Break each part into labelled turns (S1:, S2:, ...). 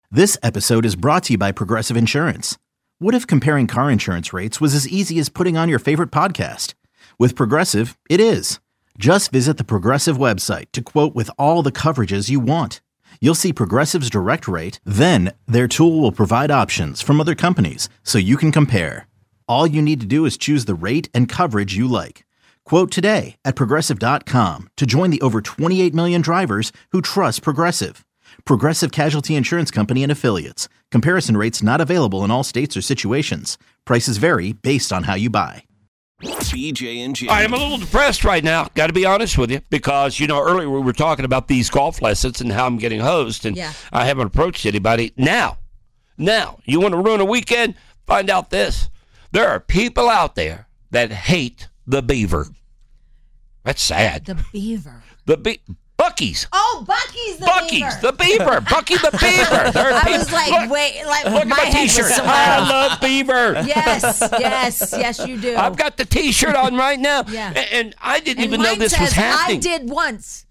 S1: This episode is brought to you by Progressive Insurance. What if comparing car insurance rates was as easy as putting on your favorite podcast? With Progressive, it is. Just visit the Progressive website to quote with all the coverages you want. You'll see Progressive's direct rate, then their tool will provide options from other companies so you can compare. All you need to do is choose the rate and coverage you like. Quote today at Progressive.com to join the over 28 million drivers who trust Progressive. Progressive Casualty Insurance Company and Affiliates. Comparison rates not available in all states or situations. Prices vary based on how you buy.
S2: BJ and Jamie.
S3: I'm a little depressed right now, got to be honest with you, because, earlier we were talking about these golf lessons and how I'm getting hosed, and I haven't approached anybody. Now, you want to ruin a weekend? Find out this. There are people out there that hate the beaver. That's sad.
S4: The beaver.
S3: Buc-ee's.
S4: Oh, Buc-ee's the
S3: Buc-ee's,
S4: beaver.
S3: the beaver. Buc-ee the beaver.
S4: I was like,
S3: look
S4: my
S3: at my
S4: head was
S3: T-shirt.
S4: somewhere
S3: I
S4: else.
S3: love beaver.
S4: Yes, you do.
S3: I've got the T-shirt on right now.
S4: Yeah.
S3: And I didn't even
S4: mine
S3: know this
S4: says,
S3: was happening.
S4: I did once.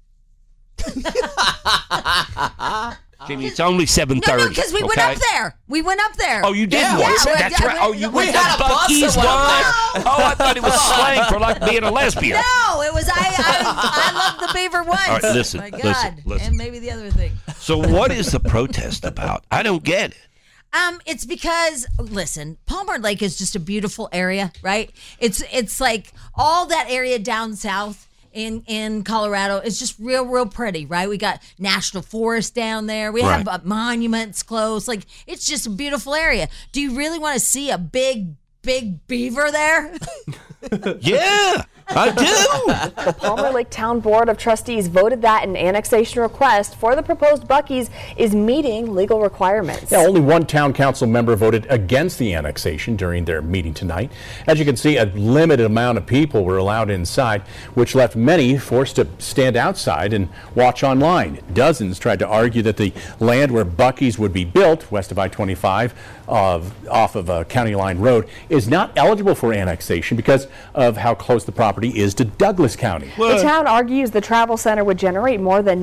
S3: Jamie, it's only 7:30.
S4: No, because we went up there. We went up there.
S3: Oh, you did
S4: Yeah,
S3: once.
S4: yeah,
S3: That's right. Oh, you went to
S5: had a bus
S3: Buc-ee's
S5: that went up
S3: once. Oh, I thought it was slang for like being a lesbian.
S4: No, it was I loved the beaver once.
S3: All right, listen,
S4: My God.
S3: listen.
S4: And maybe the other thing.
S3: So what is the protest about? I don't get it.
S4: It's because, listen, Palmer Lake is just a beautiful area, right? It's like all that area down south in Colorado is just real pretty, right? We got National Forest down there. We have monuments close. Like, it's just a beautiful area. Do you really want to see a big beaver there?
S3: Yeah, I do.
S6: The Palmer Lake Town Board of Trustees voted that an annexation request for the proposed Buc-ee's is meeting legal requirements.
S7: Yeah, only one town council member voted against the annexation during their meeting tonight. As you can see, a limited amount of people were allowed inside, which left many forced to stand outside and watch online. Dozens tried to argue that the land where Buc-ee's would be built, west of I-25, off of County Line Road, is not eligible for annexation because of how close the property is to Douglas County.
S6: The town argues the travel center would generate more than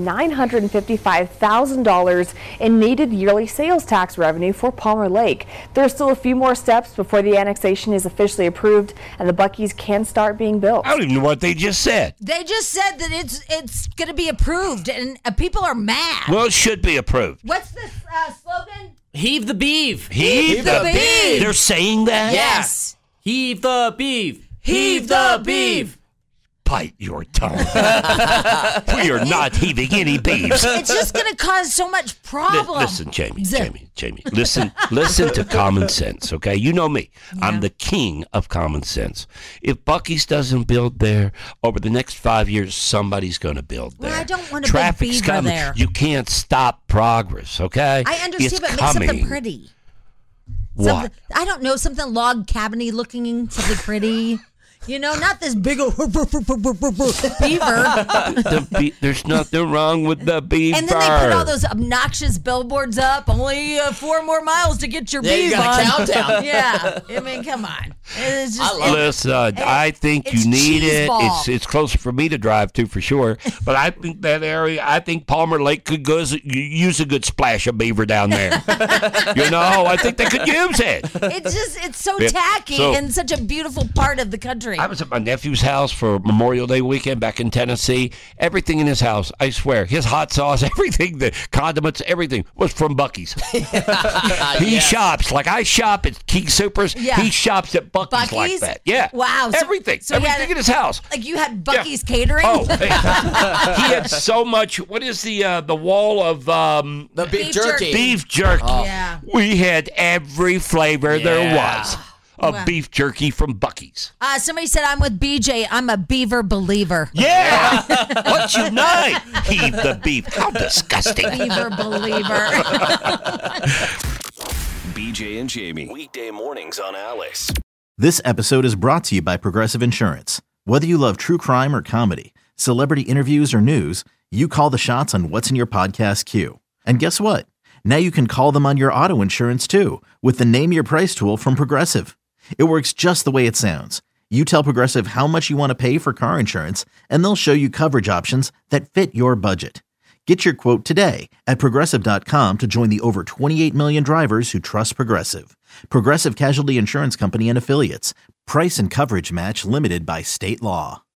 S6: $955,000 in needed yearly sales tax revenue for Palmer Lake. There's still a few more steps before the annexation is officially approved and the Buc-ee's can start being built.
S3: I don't even know what they just said.
S4: They just said that it's going to be approved, and people are mad.
S3: Well, it should be approved.
S4: What's the slogan?
S5: Heave the beef.
S3: Heave the beef. They're saying that?
S4: Yes.
S5: Heave the beef. Heave the beef.
S3: Bite your tongue. We are not heaving any beefs.
S4: It's just going to cause so much problem.
S3: Listen, Jamie. Listen to common sense, okay? You know me.
S4: Yeah.
S3: I'm the king of common sense. If Buc-ee's doesn't build there, over the next 5 years, somebody's going to build there.
S4: Well, I don't want a
S3: Traffic's
S4: big beaver
S3: coming.
S4: there.
S3: You can't stop progress, okay?
S4: I understand,
S3: It's
S4: but make
S3: coming.
S4: something pretty.
S3: What?
S4: I don't know, something log cabiny looking, something pretty. Not this big old beaver.
S3: There's nothing wrong with the beaver.
S4: And then they put all those obnoxious billboards up. Only 4 more miles to get your
S5: Yeah, you
S4: beef
S5: got a
S4: on.
S5: countdown.
S4: Yeah, I mean, come on. It's just,
S3: Listen, I think you
S4: it's
S3: need it.
S4: cheeseball.
S3: It's closer for me to drive to for sure. But I think that area, I think Palmer Lake could use a good splash of beaver down there. I think they could use it.
S4: It's so
S3: Yeah,
S4: tacky
S3: so-
S4: and such a beautiful part of the country.
S3: I was at my nephew's house for Memorial Day weekend back in Tennessee. Everything in his house, I swear, his hot sauce, everything, the condiments, everything was from Buc-ee's. He shops like I shop at King Supers.
S4: Yeah.
S3: He shops at Buc-ee's like
S4: Buc-ee's?
S3: that. Yeah.
S4: Wow. So-
S3: Everything.
S4: so he had
S3: everything in his house.
S4: Like you had Buc-ee's catering?
S3: Oh, he had so much. What is the wall of
S5: The beef jerky.
S3: beef jerky?
S4: Yeah.
S3: We had every flavor there
S5: Yeah.
S3: was of
S4: Wow.
S3: beef jerky from Buc-ee's.
S4: Somebody said, I'm with BJ. I'm a beaver believer.
S3: Yeah, let's unite. Heave the beef. How disgusting.
S4: Beaver believer.
S2: BJ and Jamie. Weekday mornings on Alice.
S1: This episode is brought to you by Progressive Insurance. Whether you love true crime or comedy, celebrity interviews or news, you call the shots on what's in your podcast queue. And guess what? Now you can call them on your auto insurance too with the Name Your Price tool from Progressive. It works just the way it sounds. You tell Progressive how much you want to pay for car insurance, and they'll show you coverage options that fit your budget. Get your quote today at Progressive.com to join the over 28 million drivers who trust Progressive. Progressive Casualty Insurance Company and Affiliates. Price and coverage match limited by state law.